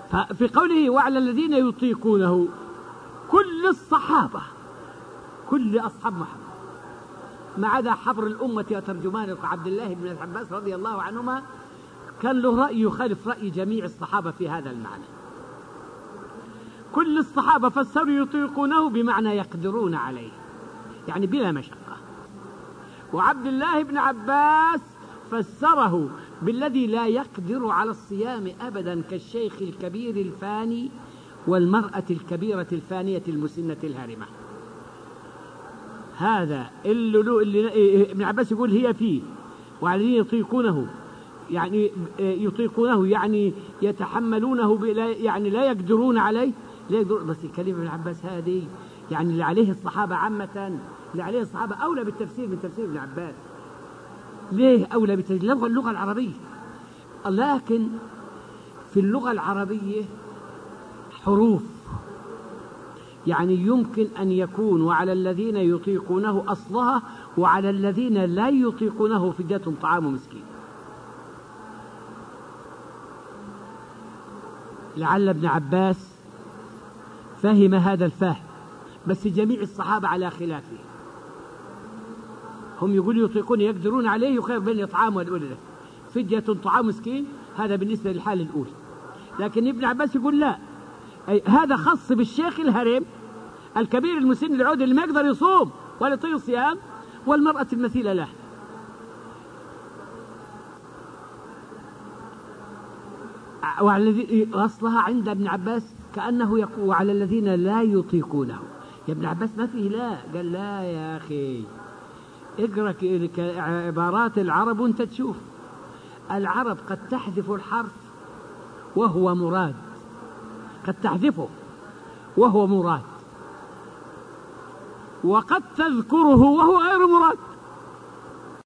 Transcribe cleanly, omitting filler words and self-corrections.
ففي قوله وعلى الذين يطيقونه، كل الصحابة، كل أصحاب محمد ما عدا حبر الأمة وترجمان عبد الله بن عباس رضي الله عنهما كان له رأي يخالف رأي جميع الصحابة في هذا المعنى. كل الصحابة فسروا يطيقونه بمعنى يقدرون عليه، يعني بلا مشقة. وعبد الله بن عباس فسره بالذي لا يقدر على الصيام أبدا، كالشيخ الكبير الفاني والمرأة الكبيرة الفانية المسنة الهارمة. هذا اللي ابن عباس يقول هي فيه، والذين يطيقونه يعني يطيقونه يعني يتحملونه يعني لا يقدرون عليه، لا يقدرون. بس كلمة ابن عباس هذه يعني اللي عليه الصحابة عامة، اللي عليه الصحابة أولى بالتفسير من تفسير ابن عباس. ليه أولى بالتفسير؟ اللغة العربية. لكن في اللغة العربية حروف، يعني يمكن أن يكون وعلى الذين يطيقونه أصلها، وعلى الذين لا يطيقونه فدية طعام مسكين. لعل ابن عباس فهم هذا الفهم، بس جميع الصحابة على خلافه. هم يقولوا يطيقون يقدرون عليه، يخير بين الإطعام والأولى، فدية طعام مسكين، هذا بالنسبة للحالة الأولى. لكن ابن عباس يقول لا، هذا خاص بالشيخ الهرم الكبير المسن العود اللي ما يقدر يصوم ولا يطيق الصيام، والمرأة المثيلة له. أصلها عند ابن عباس كأنه يقول على الذين لا يطيقونه. يا ابن عباس ما فيه لا، قال لا يا أخي اقرأ عبارات العرب وانت تشوف. العرب قد تحذف الحرف وهو مراد، قد تحذفه وهو مراد، وقد تذكره وهو غير مراد.